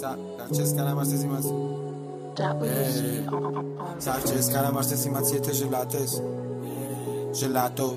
Sarcesc calamar se simație te gelates Gelato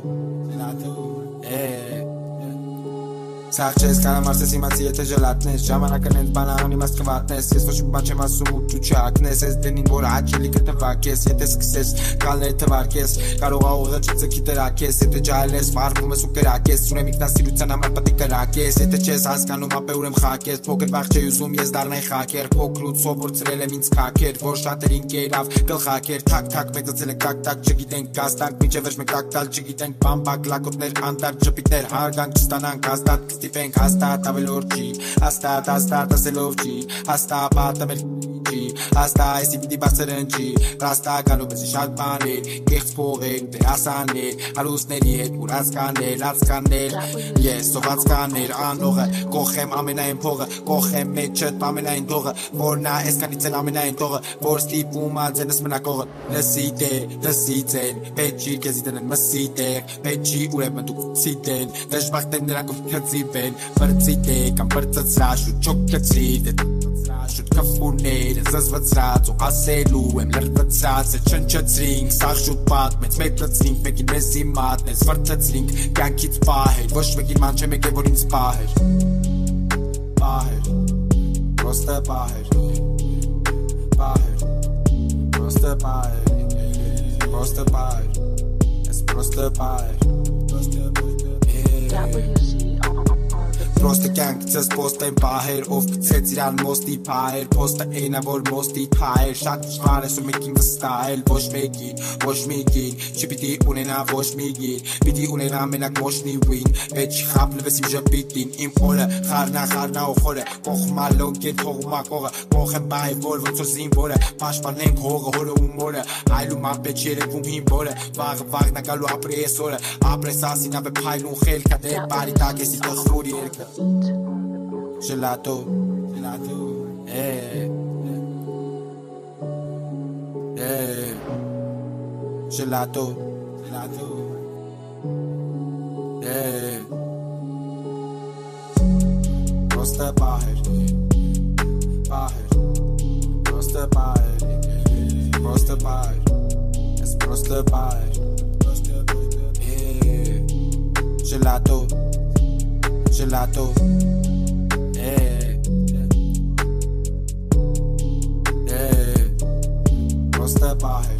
Sarcesc calamar se simație te gelatnes Ժամանակն են բանան իմաստ կվատնես Ես ոչ մի բան չեմ ասում ու դու չակնես Ես դենին որ աչելի կտվակես Եթե սկսես կալներ թվարկես Կարող աղողը չծքի տրակես Եթե ջահել ես վարվում ես ու կրակես Ունեմ ինքնասիրության համար պտի կրակես Եթե չես հասկանում ապե ուրեմ խակես Փոքր վաղ չի ուզում ես դառնայի խակեր Փոքրուց սովորցրել եմ ինձ կակեր Որ շատերին կերավ գլխակեր Թակ-թակ մեծացել է կակ-տակ չգիտենք գաստանք Մինչև վերջ մենք տակ-տալ չգիտենք բամբակ լակոտներ անտար ջպիտներ Հարգանք չստանանք հաստատ Ստիպենք հաստատ ավելորդ չի Հաստատ ասելով չի Հաստատ պատմել չի Հաստատ այսի պիտի բացր ընջի Ռաստա գալու բզի շատ բաներ Կեղծ փողեր ու դերասաններ Հարուստների հետ ուրացկաներ Ացկաներ Ես սովացկաներ Անողը կողեմ ամենայն փողը Կողեմ մեջըտ ամենայն դողը Որ նա էսկանից էլ ամենայն դողը Որ ստիպում ածենս մնակողը Լսի ձեն Պետ չի կեզի տնեն մսի տեղ Պետ չի ուրեմն դուք սիտեն Դժբախտեն նրանք ու կծիպեն Վրծիտ է կամ վրծծրա շուտ չոք կծիտ Շուտ կվուրներ զզվծրած ու ասելու եմ լրվծրած է չնչծրինք Սաղ շուտ պատ մեծ մետրծրինք Մեկին մեզի մատնես վրծծրինք Կյանքից պահեր Ոչ մեկին ման չէ մեկ է որ ինձ պահեր Պրոստը պահեր Պրոստը պահեր Ես պրոստը պահեր Պրոստը կյանքցս պոստ են պահեր Ով գցեց իրան մոստի պահեր Պոստը էնա որ մոստի թահեր Շատ ուշղար ես ու մեկին վստահել Ոչ մեկին Չպիտի ունենա ոչ մի գիր Պիտի ունենա մենակ ոչ մի վին Պետ չխապ լվես իմ ժպիտին Իմ օրը խարնա ու խորը Կողմալոն կետ հողումա կողը Կող եմ բայ որ ոնց որ զինվորը Պաշպանենք հողը հորը ու մորը Այլում ապետ չերևում հին որը Վաղ նա գալու ապրի ես օրը Ապրես ասին ապե պայլուն խելքա Դե բարի տակ ես իտը խրուրի երկը Gelato Gelato Proste paher Proste paher Es proste paher Gelato Proste paher